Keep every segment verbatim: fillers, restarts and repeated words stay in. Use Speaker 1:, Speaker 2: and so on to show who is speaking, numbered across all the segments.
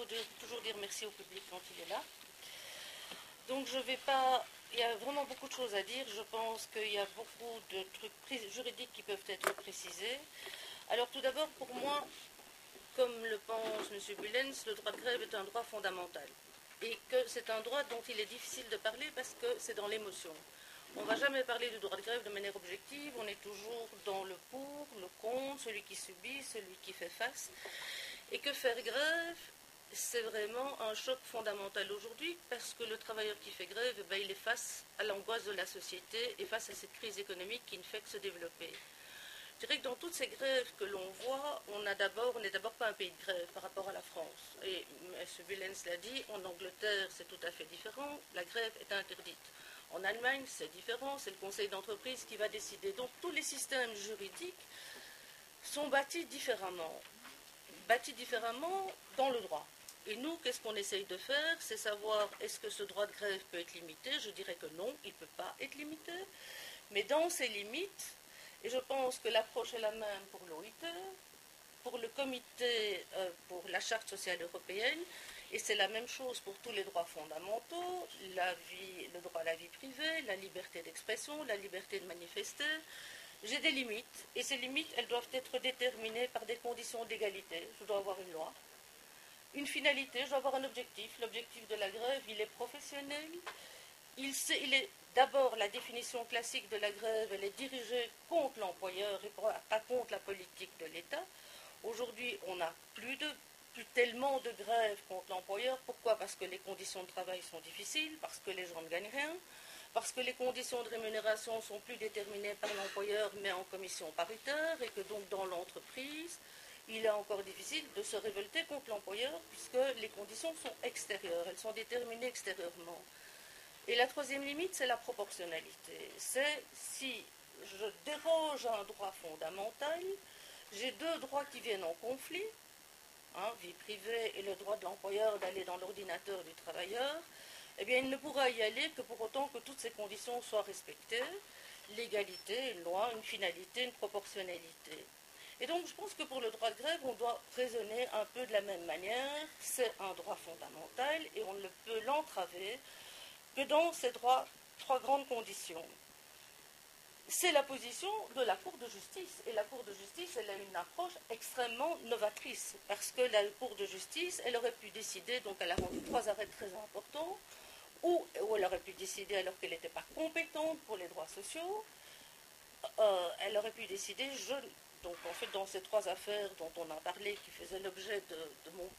Speaker 1: dire, toujours dire merci au public quand il est là. Donc je vais pas... Il y a vraiment beaucoup de choses à dire. Je pense qu'il y a beaucoup de trucs juridiques qui peuvent être précisés. Alors tout d'abord, pour moi, comme le pense M. Bullens, le droit de grève est un droit fondamental. Et que c'est un droit dont il est difficile de parler parce que c'est dans l'émotion. On ne va jamais parler du droit de grève de manière objective, on est toujours dans le pour, le contre, celui qui subit, celui qui fait face. Et que faire grève, c'est vraiment un choc fondamental aujourd'hui parce que le travailleur qui fait grève, eh bien, il est face à l'angoisse de la société et face à cette crise économique qui ne fait que se développer. Je dirais que dans toutes ces grèves que l'on voit, on a d'abord, on n'est d'abord pas un pays de grève par rapport à la France. Et M. Bullens l'a dit, en Angleterre, c'est tout à fait différent, la grève est interdite. En Allemagne, c'est différent, c'est le conseil d'entreprise qui va décider. Donc tous les systèmes juridiques sont bâtis différemment, bâtis différemment dans le droit. Et nous, qu'est-ce qu'on essaye de faire? C'est savoir, est-ce que ce droit de grève peut être limité? Je dirais que non, il ne peut pas être limité. Mais dans ces limites, et je pense que l'approche est la même pour l'O I T, pour le comité, euh, pour la Charte sociale européenne, et c'est la même chose pour tous les droits fondamentaux, la vie, le droit à la vie privée, la liberté d'expression, la liberté de manifester. J'ai des limites, et ces limites, elles doivent être déterminées par des conditions d'égalité. Je dois avoir une loi, une finalité, je dois avoir un objectif. L'objectif de la grève, il est professionnel. Il, sait, il est d'abord la définition classique de la grève, elle est dirigée contre l'employeur et pas contre la politique de l'État. Aujourd'hui, on n'a plus de plus tellement de grèves contre l'employeur. Pourquoi? Parce que les conditions de travail sont difficiles, parce que les gens ne gagnent rien, parce que les conditions de rémunération ne sont plus déterminées par l'employeur, mais en commission paritaire, et que donc dans l'entreprise, il est encore difficile de se révolter contre l'employeur, puisque les conditions sont extérieures, elles sont déterminées extérieurement. Et la troisième limite, c'est la proportionnalité. C'est si je déroge à un droit fondamental, j'ai deux droits qui viennent en conflit, hein, vie privée et le droit de l'employeur d'aller dans l'ordinateur du travailleur, eh bien, il ne pourra y aller que pour autant que toutes ces conditions soient respectées, l'égalité, une loi, une finalité, une proportionnalité. Et donc, je pense que pour le droit de grève, on doit raisonner un peu de la même manière. C'est un droit fondamental et on ne peut l'entraver que dans ces droits, trois grandes conditions. C'est la position de la Cour de justice. Et la Cour de justice, elle a une approche extrêmement novatrice, parce que la Cour de justice, elle aurait pu décider, donc elle a rendu trois arrêts très importants, ou, ou elle aurait pu décider alors qu'elle n'était pas compétente pour les droits sociaux, euh, elle aurait pu décider, je, donc en fait dans ces trois affaires dont on a parlé, qui faisaient l'objet de, de mon,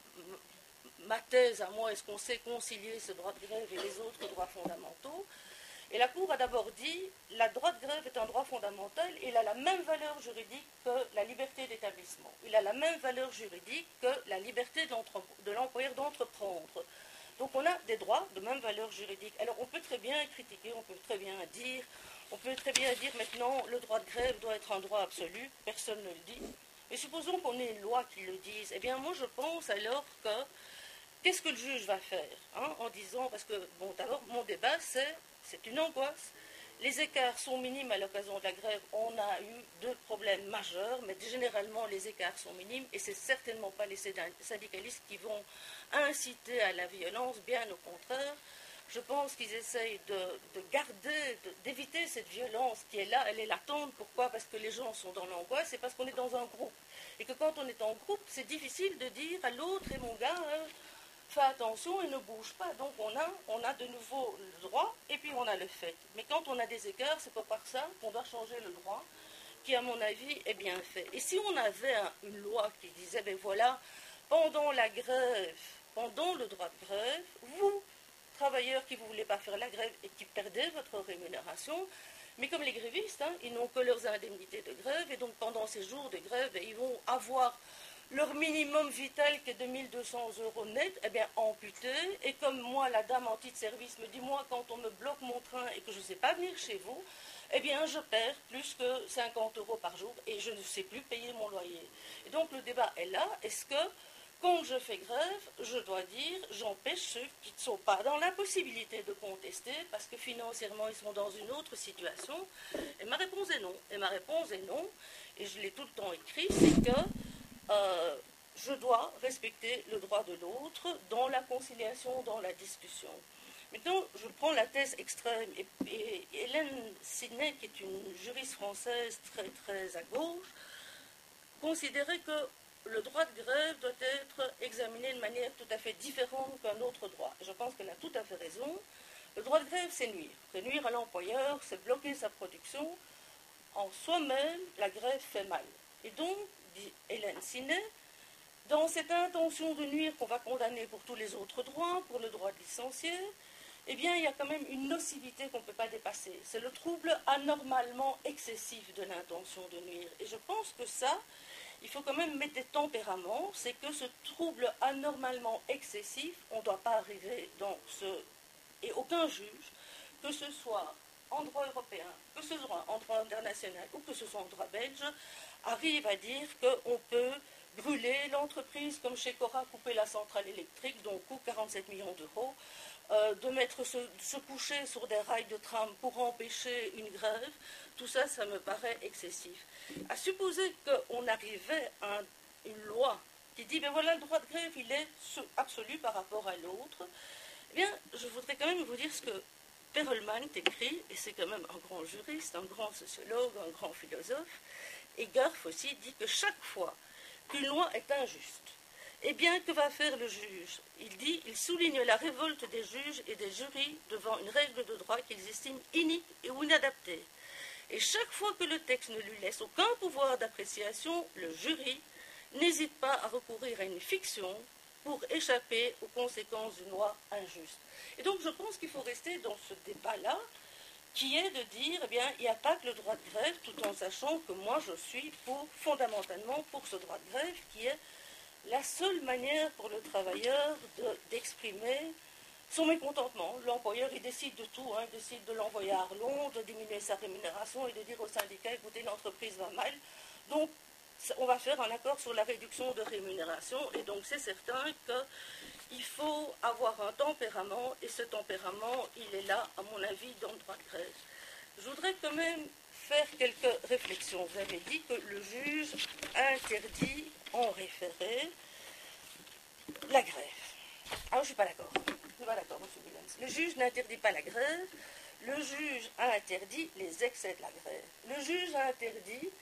Speaker 1: ma thèse à moi, est-ce qu'on sait concilier ce droit de grève et les autres droits fondamentaux? Et la Cour a d'abord dit, le droit de grève est un droit fondamental, il a la même valeur juridique que la liberté d'établissement. Il a la même valeur juridique que la liberté de l'employeur d'entreprendre. Donc on a des droits de même valeur juridique. Alors on peut très bien critiquer, on peut très bien dire, on peut très bien dire maintenant le droit de grève doit être un droit absolu, personne ne le dit. Mais supposons qu'on ait une loi qui le dise. Eh bien moi je pense alors que, qu'est-ce que le juge va faire hein, en disant, parce que bon d'abord mon débat c'est, c'est une angoisse. Les écarts sont minimes à l'occasion de la grève. On a eu deux problèmes majeurs, mais généralement les écarts sont minimes et ce n'est certainement pas les syndicalistes qui vont inciter à la violence, bien au contraire. Je pense qu'ils essayent de, de garder, de, d'éviter cette violence qui est là, elle est latente. Pourquoi? Parce que les gens sont dans l'angoisse et parce qu'on est dans un groupe. Et que quand on est en groupe, c'est difficile de dire à l'autre, et mon gars, hein, fais attention et ne bouge pas. Donc on a, on a de nouveau le droit et puis on a le fait. Mais quand on a des écarts, c'est pas par ça qu'on doit changer le droit, qui à mon avis est bien fait. Et si on avait un, une loi qui disait, ben voilà, pendant la grève, pendant le droit de grève, vous, travailleurs qui ne voulez pas faire la grève et qui perdez votre rémunération, mais comme les grévistes, hein, ils n'ont que leurs indemnités de grève, et donc pendant ces jours de grève, ils vont avoir leur minimum vital qui est de mille deux cents euros net, eh bien amputé, et comme moi, la dame en titre de service me dit, moi, quand on me bloque mon train et que je ne sais pas venir chez vous, eh bien je perds plus que cinquante euros par jour, et je ne sais plus payer mon loyer. Et donc le débat est là, est-ce que quand je fais grève, je dois dire, j'empêche ceux qui ne sont pas dans la possibilité de contester, parce que financièrement, ils sont dans une autre situation. Et ma réponse est non. Et ma réponse est non, et je l'ai tout le temps écrit, c'est que euh, je je dois respecter le droit de l'autre dans la conciliation, dans la discussion. Maintenant, je prends la thèse extrême, et, et Hélène Sidney, qui est une juriste française très, très à gauche, considérait que le droit de grève doit être examiné de manière tout à fait différente qu'un autre droit. Et je pense qu'elle a tout à fait raison. Le droit de grève, c'est nuire. C'est nuire à l'employeur, c'est bloquer sa production. En soi-même, la grève fait mal. Et donc, dit Hélène Sidney, dans cette intention de nuire qu'on va condamner pour tous les autres droits, pour le droit de licencier, eh bien, il y a quand même une nocivité qu'on ne peut pas dépasser. C'est le trouble anormalement excessif de l'intention de nuire. Et je pense que ça, il faut quand même mettre des tempéraments. C'est que ce trouble anormalement excessif, on ne doit pas arriver dans ce... Et aucun juge, que ce soit en droit européen, que ce soit en droit international ou que ce soit en droit belge, arrive à dire qu'on peut brûler l'entreprise, comme chez Cora, couper la centrale électrique, dont coût quarante-sept millions d'euros, euh, de mettre se, se coucher sur des rails de tram pour empêcher une grève. Tout ça, ça me paraît excessif. À supposer qu'on arrivait à un, une loi qui dit, ben voilà, le droit de grève, il est absolu par rapport à l'autre, eh bien, je voudrais quand même vous dire ce que Perelman écrit, et c'est quand même un grand juriste, un grand sociologue, un grand philosophe, et Garf aussi dit que chaque fois qu'une loi est injuste, eh bien, que va faire le juge? Il dit, il souligne la révolte des juges et des jurys devant une règle de droit qu'ils estiment inique et ou inadaptée. Et chaque fois que le texte ne lui laisse aucun pouvoir d'appréciation, le jury n'hésite pas à recourir à une fiction pour échapper aux conséquences d'une loi injuste. Et donc, je pense qu'il faut rester dans ce débat-là, qui est de dire, eh bien, il n'y a pas que le droit de grève, tout en sachant que moi, je suis pour, fondamentalement pour ce droit de grève, qui est la seule manière pour le travailleur de, d'exprimer son mécontentement. L'employeur, il décide de tout, hein, il décide de l'envoyer à Arlon, de diminuer sa rémunération et de dire au syndicat, écoutez, l'entreprise va mal, donc on va faire un accord sur la réduction de rémunération, et donc c'est certain qu'il faut avoir un tempérament, et ce tempérament, il est là, à mon avis, dans le droit de grève. Je voudrais quand même faire quelques réflexions. Vous avez dit que le juge interdit en référé la grève. Ah, je ne suis pas d'accord. Je ne suis pas d'accord, M. Willems. Le juge n'interdit pas la grève, le juge a interdit les excès de la grève. Le juge a interdit,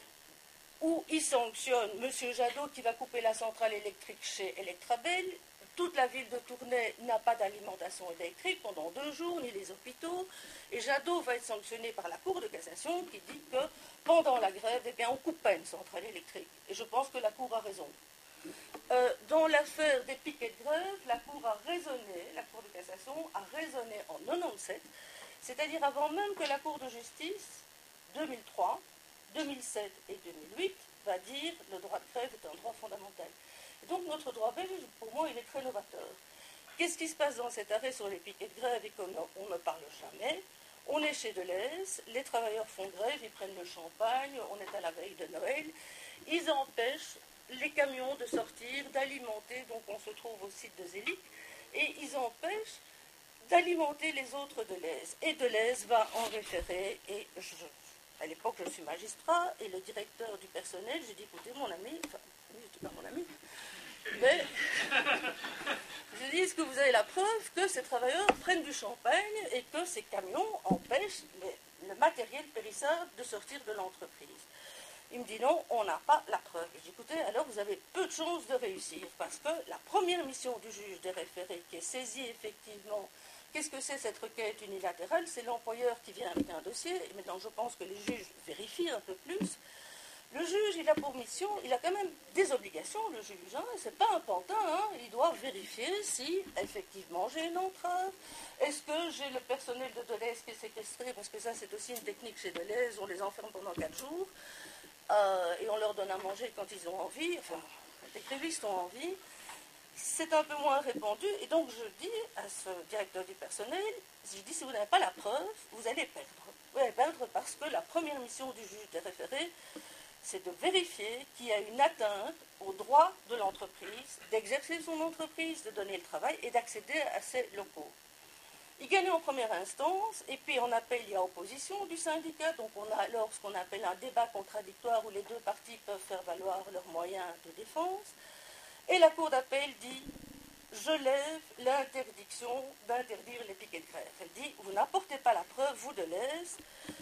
Speaker 1: où il sanctionne M. Jadot qui va couper la centrale électrique chez Electrabel. Toute la ville de Tournai n'a pas d'alimentation électrique pendant deux jours, ni les hôpitaux. Et Jadot va être sanctionné par la Cour de cassation qui dit que pendant la grève, eh bien, on coupe pas une centrale électrique. Et je pense que la Cour a raison. Euh, dans l'affaire des piquets de grève, la Cour a raisonné, la Cour de cassation a raisonné en quatre-vingt-dix-sept, c'est-à-dire avant même que la Cour de justice, deux mille trois, deux mille sept et deux mille huit, va dire que le droit de grève est un droit fondamental. Et donc notre droit belge, pour moi, il est très novateur. Qu'est-ce qui se passe dans cet arrêt sur les piquets de grève et qu'on ne parle jamais? On est chez Deleuze, les travailleurs font grève, ils prennent le champagne, on est à la veille de Noël, ils empêchent les camions de sortir, d'alimenter, donc on se trouve au site de Zélic, et ils empêchent d'alimenter les autres Deleuze. Et Deleuze va en référer, et je, à l'époque je suis magistrat, et le directeur du personnel, j'ai dit, écoutez mon ami, enfin, lui je dis pas mon ami, mais je dis, est-ce que vous avez la preuve que ces travailleurs prennent du champagne et que ces camions empêchent les, le matériel périssable de sortir de l'entreprise? Il me dit non, on n'a pas la preuve. Et j'ai dit, écoutez, alors vous avez peu de chances de réussir, parce que la première mission du juge des référés qui est saisi effectivement, qu'est-ce que c'est cette requête unilatérale? C'est l'employeur qui vient avec un dossier, et maintenant je pense que les juges vérifient un peu plus. Le juge, il a pour mission, il a quand même des obligations, le juge, hein, c'est pas un pantin, hein, il doit vérifier si effectivement j'ai une entrave, est-ce que j'ai le personnel de Deleuze qui est séquestré, parce que ça c'est aussi une technique chez Deleuze, on les enferme pendant quatre jours, euh, et on leur donne à manger quand ils ont envie, enfin, les grévistes ont envie, c'est un peu moins répandu, et donc je dis à ce directeur du personnel, je dis si vous n'avez pas la preuve, vous allez perdre. Vous allez perdre parce que la première mission du juge des référés, c'est de vérifier qu'il y a une atteinte au droit de l'entreprise, d'exercer son entreprise, de donner le travail et d'accéder à ses locaux. Il gagne en première instance, et puis en appel, il y a opposition du syndicat, donc on a alors ce qu'on appelle un débat contradictoire où les deux parties peuvent faire valoir leurs moyens de défense. Et la Cour d'appel dit, je lève l'interdiction d'interdire les piquets de grève. Elle dit, vous n'apportez pas la preuve, vous de l'Aise,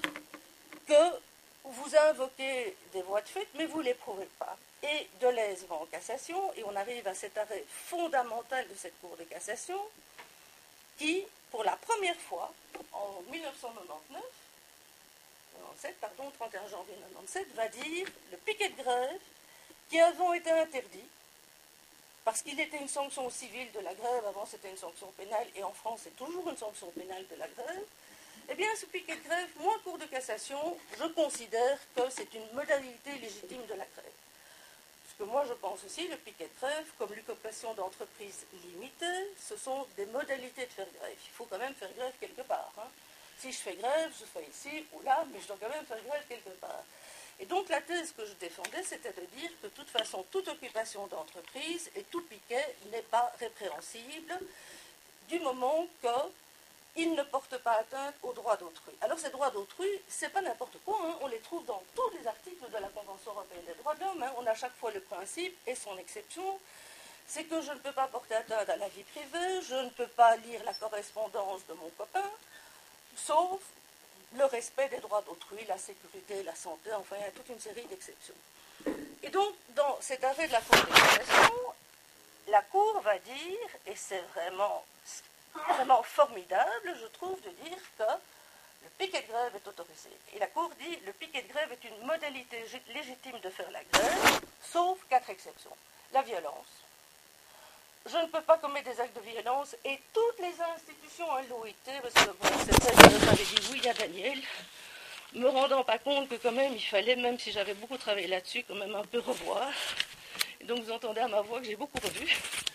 Speaker 1: que vous invoquez des voies de fait, mais vous ne les prouvez pas. Et Deleuze va en cassation, et on arrive à cet arrêt fondamental de cette Cour de cassation, qui, pour la première fois, en mille neuf cent quatre-vingt-dix-neuf, quatre-vingt-dix-sept, pardon, trente et un janvier mille neuf cent quatre-vingt-dix-sept, va dire le piquet de grève, qui avant était interdit, parce qu'il était une sanction civile de la grève, avant c'était une sanction pénale, et en France c'est toujours une sanction pénale de la grève, eh bien ce piquet de grève, moi, Cour de cassation, je considère que c'est une modalité légitime de la grève. Parce que moi je pense aussi, le piquet de grève, comme l'occupation d'entreprises limitées, ce sont des modalités de faire grève. Il faut quand même faire grève quelque part. Hein. Si je fais grève, je fais ici ou là, mais je dois quand même faire grève quelque part. Et donc la thèse que je défendais, c'était de dire que de toute façon, toute occupation d'entreprise et tout piquet n'est pas répréhensible du moment qu'il ne porte pas atteinte aux droits d'autrui. Alors ces droits d'autrui, c'est pas n'importe quoi, hein. On les trouve dans tous les articles de la Convention européenne des droits de l'homme. Hein. On a à chaque fois le principe et son exception, c'est que je ne peux pas porter atteinte à la vie privée, je ne peux pas lire la correspondance de mon copain, sauf le respect des droits d'autrui, la sécurité, la santé, enfin il y a toute une série d'exceptions. Et donc, dans cet arrêt de la Cour de cassation, la Cour va dire, et c'est vraiment, vraiment formidable, je trouve, de dire que le piquet de grève est autorisé. Et la Cour dit, le piquet de grève est une modalité légitime de faire la grève, sauf quatre exceptions. La violence. Je ne peux pas commettre des actes de violence, et toutes les institutions à l'O I T, parce que bon, c'est vrai que j'avais dit oui à Daniel, me rendant pas compte que quand même il fallait, même si j'avais beaucoup travaillé là-dessus, quand même un peu revoir. Et donc vous entendez à ma voix que j'ai beaucoup revu.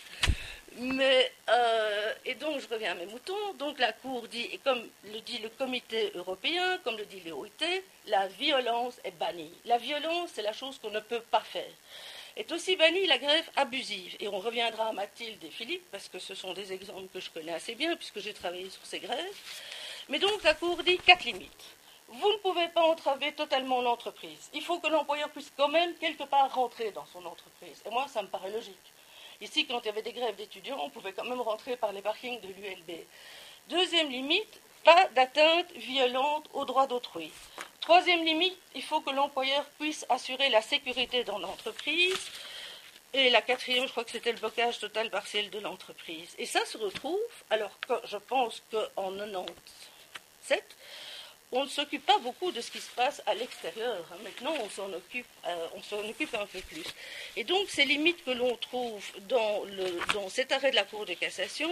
Speaker 1: Mais, euh, et donc je reviens à mes moutons, donc la Cour dit, et comme le dit le Comité européen, comme le dit l'O I T, la violence est bannie. La violence, c'est la chose qu'on ne peut pas faire. Est aussi bannie la grève abusive. Et on reviendra à Mathilde et Philippe, parce que ce sont des exemples que je connais assez bien, puisque j'ai travaillé sur ces grèves. Mais donc la Cour dit quatre limites. Vous ne pouvez pas entraver totalement l'entreprise. Il faut que l'employeur puisse quand même quelque part rentrer dans son entreprise. Et moi, ça me paraît logique. Ici, quand il y avait des grèves d'étudiants, on pouvait quand même rentrer par les parkings de l'U L B. Deuxième limite, pas d'atteinte violente aux droits d'autrui. Troisième limite, il faut que l'employeur puisse assurer la sécurité dans l'entreprise. Et la quatrième, je crois que c'était le blocage total partiel de l'entreprise. Et ça se retrouve, alors que je pense qu'en quatre-vingt-dix-sept, on ne s'occupe pas beaucoup de ce qui se passe à l'extérieur. Maintenant, on s'en occupe, euh, on s'en occupe un peu plus. Et donc, ces limites que l'on trouve dans, le, dans cet arrêt de la Cour de cassation,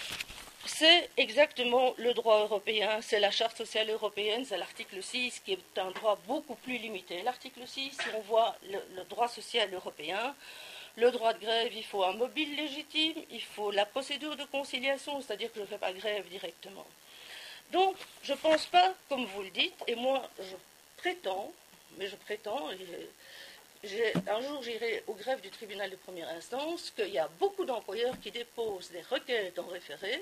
Speaker 1: c'est exactement le droit européen, c'est la Charte sociale européenne, c'est l'article six qui est un droit beaucoup plus limité. L'article six, si on voit le, le droit social européen, le droit de grève, il faut un mobile légitime, il faut la procédure de conciliation, c'est-à-dire que je ne fais pas grève directement. Donc, je ne pense pas, comme vous le dites, et moi, je prétends, mais je prétends, et un jour j'irai aux grèves du tribunal de première instance, qu'il y a beaucoup d'employeurs qui déposent des requêtes en référé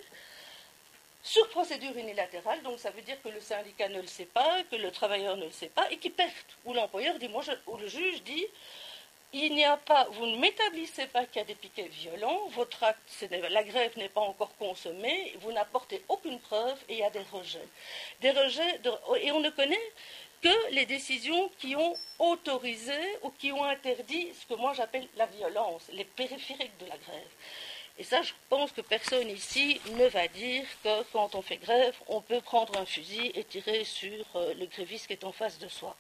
Speaker 1: sur procédure unilatérale, donc ça veut dire que le syndicat ne le sait pas, que le travailleur ne le sait pas, et qui perdent, où l'employeur dit, moi, je, ou le juge dit, il n'y a pas, vous ne m'établissez pas qu'il y a des piquets violents, votre acte, la grève n'est pas encore consommée, vous n'apportez aucune preuve et il y a des rejets. Des rejets de, et on ne connaît que les décisions qui ont autorisé ou qui ont interdit ce que moi j'appelle la violence, les périphériques de la grève. Et ça, je pense que personne ici ne va dire que quand on fait grève, on peut prendre un fusil et tirer sur le gréviste qui est en face de soi.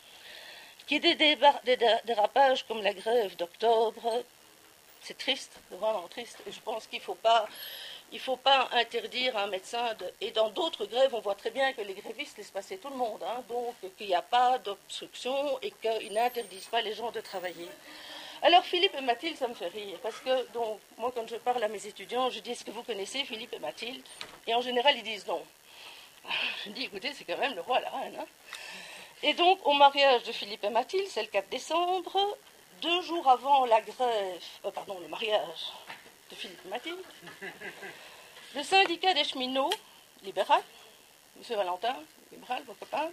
Speaker 1: Qu'il y ait des, des, des dérapages comme la grève d'octobre, c'est triste, c'est vraiment triste. Et je pense qu'il ne faut pas, il faut pas interdire à un médecin. De, et dans d'autres grèves, on voit très bien que les grévistes laissent passer tout le monde. Hein, donc qu'il n'y a pas d'obstruction et qu'ils n'interdisent pas les gens de travailler. Alors Philippe et Mathilde, ça me fait rire. Parce que donc, moi, quand je parle à mes étudiants, je dis, est-ce que vous connaissez Philippe et Mathilde? Et en général, ils disent non. Je dis, écoutez, c'est quand même le roi et la reine. Hein. Et donc, au mariage de Philippe et Mathilde, c'est le quatre décembre, deux jours avant la grève, euh, pardon, le mariage de Philippe et Mathilde, le syndicat des cheminots, libéral, M. Valentin, libéral, vos copains,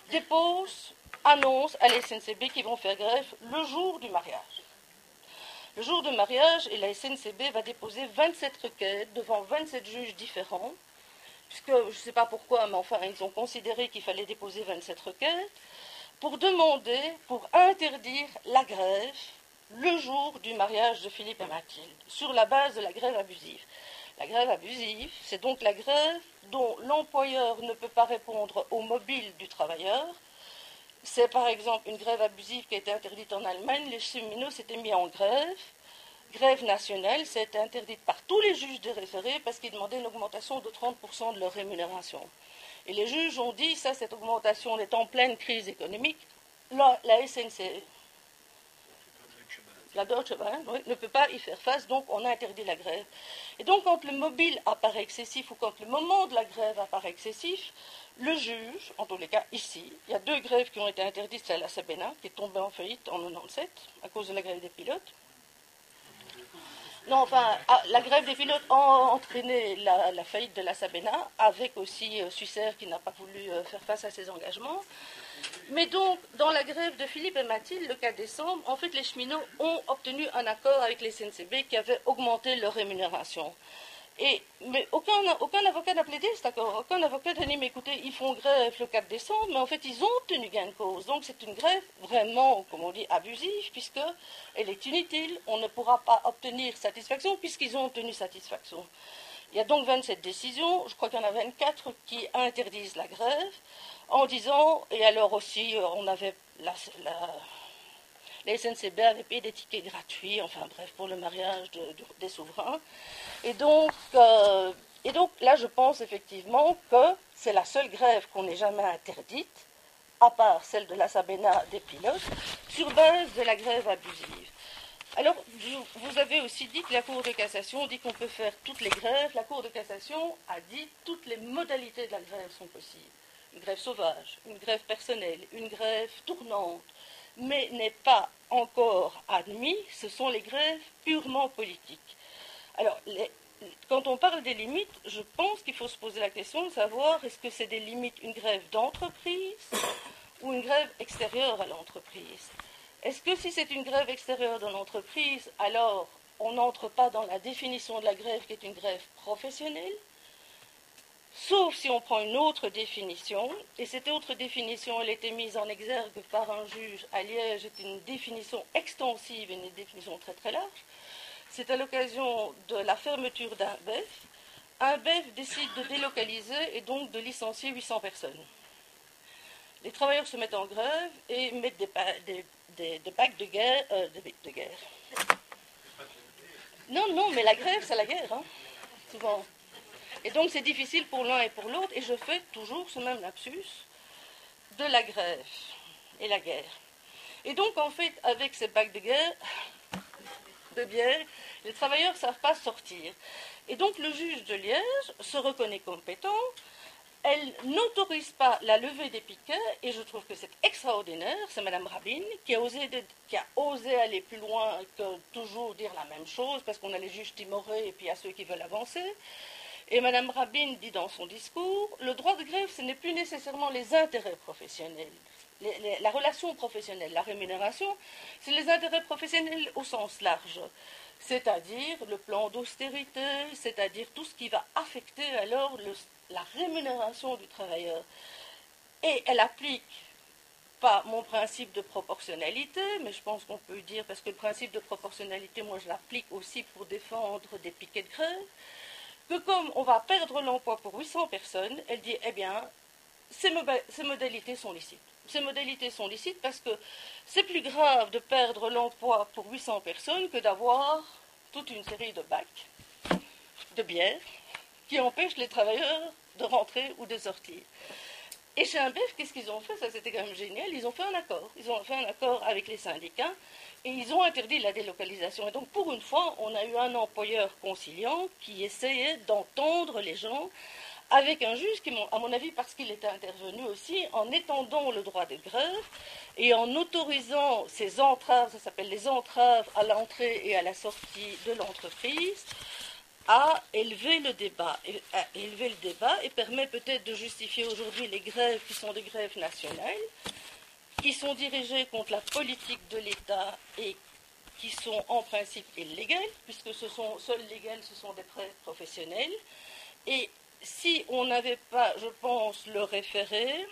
Speaker 1: dépose, annonce à la S N C B qu'ils vont faire grève le jour du mariage. Le jour du mariage, et la S N C B va déposer vingt-sept requêtes devant vingt-sept juges différents, puisque je ne sais pas pourquoi, mais enfin, ils ont considéré qu'il fallait déposer vingt-sept requêtes, pour demander, pour interdire la grève le jour du mariage de Philippe et Mathilde, sur la base de la grève abusive. La grève abusive, c'est donc la grève dont l'employeur ne peut pas répondre au mobile du travailleur. C'est par exemple une grève abusive qui a été interdite en Allemagne. Les cheminots s'étaient mis en grève. Grève nationale, c'était interdite par tous les juges des référés parce qu'ils demandaient une augmentation de trente pour cent de leur rémunération. Et les juges ont dit, ça, cette augmentation est en pleine crise économique. La, la S N C, la Deutsche Bahn, oui, ne peut pas y faire face, donc on a interdit la grève. Et donc quand le mobile apparaît excessif ou quand le moment de la grève apparaît excessif, le juge, en tous les cas ici, il y a deux grèves qui ont été interdites, c'est la Sabena, qui est tombée en faillite en quatre-vingt-dix-sept à cause de la grève des pilotes. Non, enfin, la grève des pilotes a entraîné la, la faillite de la Sabena, avec aussi euh, Sucer qui n'a pas voulu euh, faire face à ses engagements. Mais donc, dans la grève de Philippe et Mathilde, le quatre décembre, en fait, les cheminots ont obtenu un accord avec les S N C B qui avait augmenté leur rémunération. Et, mais aucun, aucun avocat n'a plaidé cet accord. Aucun avocat n'a dit, mais écoutez, ils font grève le quatre décembre, mais en fait, ils ont obtenu gain de cause. Donc, c'est une grève vraiment, comme on dit, abusive, puisqu'elle est inutile. On ne pourra pas obtenir satisfaction, puisqu'ils ont obtenu satisfaction. Il y a donc vingt-sept décisions, je crois qu'il y en a vingt-quatre qui interdisent la grève, en disant, et alors aussi, on avait la, la, la S N C B avait payé des tickets gratuits, enfin bref, pour le mariage de, de, des souverains. Et donc, euh, et donc là, je pense effectivement que c'est la seule grève qu'on n'ait jamais interdite, à part celle de la Sabena des pilotes, sur base de la grève abusive. Alors, vous avez aussi dit que la Cour de cassation dit qu'on peut faire toutes les grèves. La Cour de cassation a dit que toutes les modalités de la grève sont possibles. Une grève sauvage, une grève personnelle, une grève tournante, mais n'est pas encore admis, ce sont les grèves purement politiques. Alors, les, quand on parle des limites, je pense qu'il faut se poser la question de savoir est-ce que c'est des limites, une grève d'entreprise ou une grève extérieure à l'entreprise. Est-ce que si c'est une grève extérieure de l'entreprise, alors on n'entre pas dans la définition de la grève qui est une grève professionnelle? Sauf si on prend une autre définition, et cette autre définition, elle a été mise en exergue par un juge à Liège, est une définition extensive et une définition très très large. C'est à l'occasion de la fermeture d'un B E F. Un B E F décide de délocaliser et donc de licencier huit cents personnes. Les travailleurs se mettent en grève et mettent des, des, des, des bacs de guerre, euh, de, de guerre. Non, non, mais la grève, c'est la guerre, hein, souvent. Et donc c'est difficile pour l'un et pour l'autre, et je fais toujours ce même lapsus de la grève et la guerre. Et donc en fait, avec ces bacs de guerre, de bière, les travailleurs ne savent pas sortir. Et donc le juge de Liège se reconnaît compétent, elle n'autorise pas la levée des piquets, et je trouve que c'est extraordinaire, c'est Mme Rabin qui a, osé de, qui a osé aller plus loin que toujours dire la même chose, parce qu'on a les juges timorés et puis il y a ceux qui veulent avancer. Et Mme Rabin dit dans son discours, le droit de grève, ce n'est plus nécessairement les intérêts professionnels, les, les, la relation professionnelle, la rémunération, c'est les intérêts professionnels au sens large, c'est-à-dire le plan d'austérité, c'est-à-dire tout ce qui va affecter alors le, la rémunération du travailleur. Et elle applique pas mon principe de proportionnalité, mais je pense qu'on peut dire, parce que le principe de proportionnalité, moi je l'applique aussi pour défendre des piquets de grève, que comme on va perdre l'emploi pour huit cents personnes, elle dit, eh bien, ces, mo ces modalités sont licites. Ces modalités sont licites parce que c'est plus grave de perdre l'emploi pour huit cents personnes que d'avoir toute une série de bacs de bière qui empêchent les travailleurs de rentrer ou de sortir. Et chez un B E F, qu'est-ce qu'ils ont fait? Ça, c'était quand même génial. Ils ont fait un accord. Ils ont fait un accord avec les syndicats et ils ont interdit la délocalisation. Et donc, pour une fois, on a eu un employeur conciliant qui essayait d'entendre les gens avec un juge qui, à mon avis, parce qu'il était intervenu aussi, en étendant le droit de grève et en autorisant ces entraves, ça s'appelle les entraves à l'entrée et à la sortie de l'entreprise, à élever le débat, à élever le débat et permet peut-être de justifier aujourd'hui les grèves qui sont des grèves nationales, qui sont dirigées contre la politique de l'État et qui sont en principe illégales, puisque ce sont seuls légales, ce sont des prêts professionnels. Et si on n'avait pas, je pense, le référé,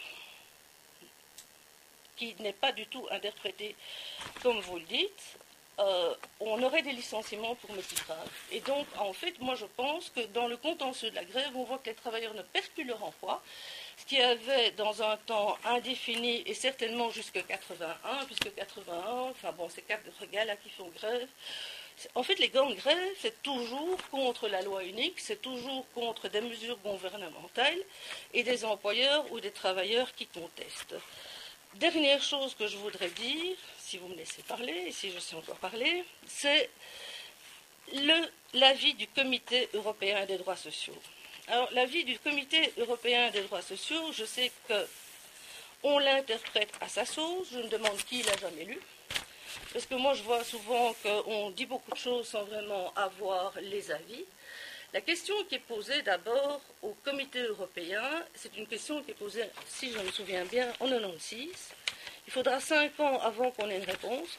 Speaker 1: qui n'est pas du tout interprété comme vous le dites, euh, on aurait des licenciements pour motifs graves. Et donc, en fait, moi je pense que dans le contentieux de la grève, on voit que les travailleurs ne perdent plus leur emploi, ce qui avait dans un temps indéfini et certainement jusqu'à quatre-vingt-un, puisque quatre-vingt-un, enfin bon, c'est quatre gars là qui font grève. En fait, les grandes grèves, c'est toujours contre la loi unique, c'est toujours contre des mesures gouvernementales et des employeurs ou des travailleurs qui contestent. Dernière chose que je voudrais dire, si vous me laissez parler, et si je sais encore parler, c'est l'avis du Comité européen des droits sociaux. Alors, l'avis du Comité européen des droits sociaux, je sais qu'on l'interprète à sa sauce, je me demande qui l'a jamais lu, parce que moi je vois souvent qu'on dit beaucoup de choses sans vraiment avoir les avis. La question qui est posée d'abord au Comité européen, c'est une question qui est posée, si je me souviens bien, en quatre-vingt-seize. Il faudra cinq ans avant qu'on ait une réponse.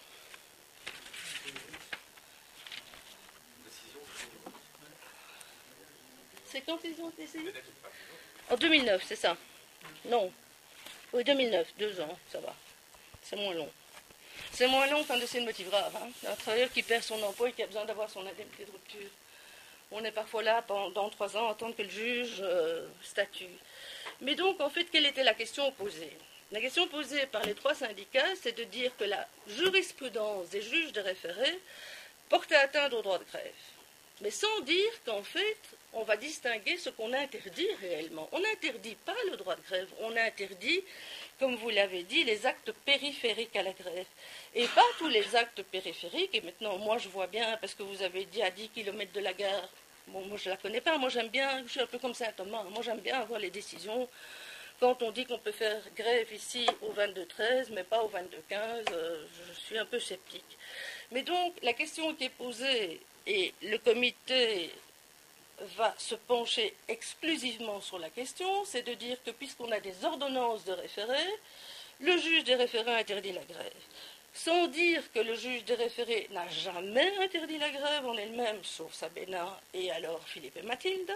Speaker 1: C'est quand ils ont été essayés? En deux mille neuf, c'est ça? Non. Oui, deux mille neuf, deux ans, ça va. C'est moins long. C'est moins long qu'un dossier de motif grave. Hein. Un travailleur qui perd son emploi et qui a besoin d'avoir son indemnité de rupture. On est parfois là pendant trois ans à attendre que le juge euh, statue. Mais donc, en fait, quelle était la question posée? La question posée par les trois syndicats, c'est de dire que la jurisprudence des juges de référé portait atteinte au droit de grève. Mais sans dire qu'en fait, on va distinguer ce qu'on interdit réellement. On n'interdit pas le droit de grève, on interdit, comme vous l'avez dit, les actes périphériques à la grève. Et pas tous les actes périphériques, et maintenant, moi je vois bien, parce que vous avez dit à dix kilomètres de la gare, bon, moi je ne la connais pas, moi j'aime bien, je suis un peu comme Saint-Thomas, moi j'aime bien avoir les décisions. Quand on dit qu'on peut faire grève ici au vingt-deux treize, mais pas au vingt-deux quinze, euh, je suis un peu sceptique. Mais donc, la question qui est posée, et le comité va se pencher exclusivement sur la question, c'est de dire que puisqu'on a des ordonnances de référé, le juge des référés interdit la grève. Sans dire que le juge des référés n'a jamais interdit la grève en elle-même, sauf Sabena et alors Philippe et Mathilde,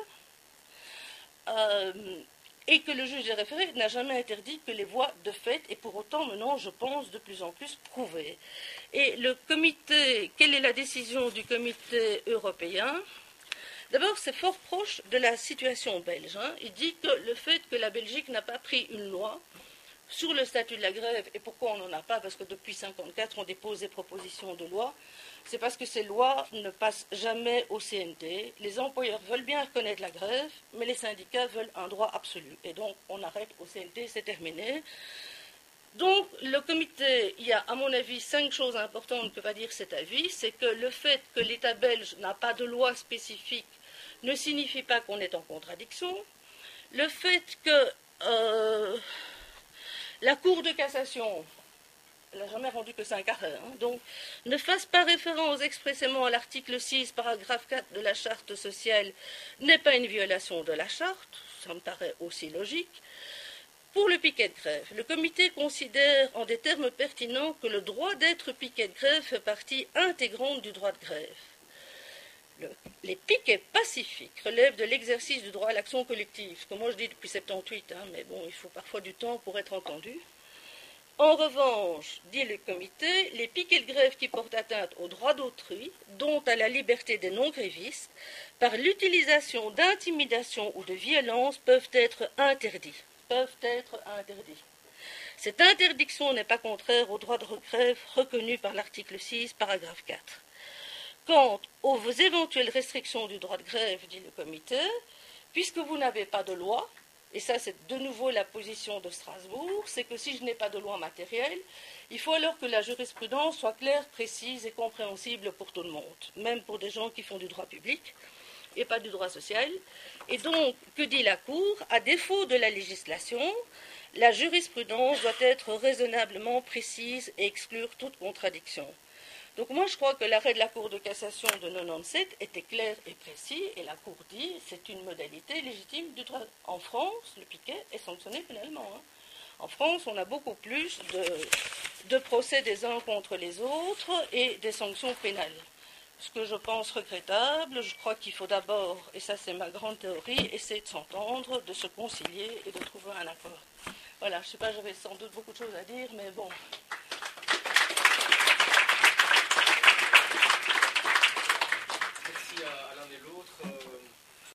Speaker 1: euh, et que le juge des référés n'a jamais interdit que les voies de fait, et pour autant maintenant, je pense, de plus en plus prouvées. Et le comité, quelle est la décision du comité européen? D'abord, c'est fort proche de la situation belge. Hein. Il dit que le fait que la Belgique n'a pas pris une loi sur le statut de la grève, et pourquoi on n'en a pas? Parce que depuis mille neuf cent cinquante-quatre, on dépose des propositions de loi. C'est parce que ces lois ne passent jamais au C N T. Les employeurs veulent bien reconnaître la grève, mais les syndicats veulent un droit absolu. Et donc, on arrête au C N T, c'est terminé. Donc, le comité, il y a, à mon avis, cinq choses importantes que va dire cet avis. C'est que le fait que l'État belge n'a pas de loi spécifique ne signifie pas qu'on est en contradiction. Le fait que euh, la Cour de cassation, elle n'a jamais rendu que cinq arrêts, hein, donc ne fasse pas référence expressément à l'article six, paragraphe quatre de la charte sociale, n'est pas une violation de la charte, ça me paraît aussi logique. Pour le piquet de grève, le comité considère en des termes pertinents que le droit d'être piquet de grève fait partie intégrante du droit de grève. Le, les piquets pacifiques relèvent de l'exercice du droit à l'action collective, ce que moi je dis depuis mille neuf cent soixante-dix-huit, hein, mais bon, il faut parfois du temps pour être entendu. En revanche, dit le comité, les piquets de grève qui portent atteinte aux droits d'autrui, dont à la liberté des non-grévistes, par l'utilisation d'intimidation ou de violence, peuvent être interdits. peuvent être interdits. Cette interdiction n'est pas contraire au droit de grève reconnu par l'article six, paragraphe quatre. Quant aux éventuelles restrictions du droit de grève, dit le comité, puisque vous n'avez pas de loi, et ça c'est de nouveau la position de Strasbourg, c'est que si je n'ai pas de loi matérielle, il faut alors que la jurisprudence soit claire, précise et compréhensible pour tout le monde, même pour des gens qui font du droit public et pas du droit social. Et donc, que dit la Cour? À défaut de la législation, la jurisprudence doit être raisonnablement précise et exclure toute contradiction. Donc moi, je crois que l'arrêt de la Cour de cassation de quatre-vingt-dix-sept était clair et précis, et la Cour dit que c'est une modalité légitime du droit. En France, le piquet est sanctionné pénalement. Hein. En France, on a beaucoup plus de, de procès des uns contre les autres et des sanctions pénales. Ce que je pense regrettable, je crois qu'il faut d'abord, et ça c'est ma grande théorie, essayer de s'entendre, de se concilier et de trouver un accord. Voilà, je ne sais pas, j'avais sans doute beaucoup de choses à dire, mais bon...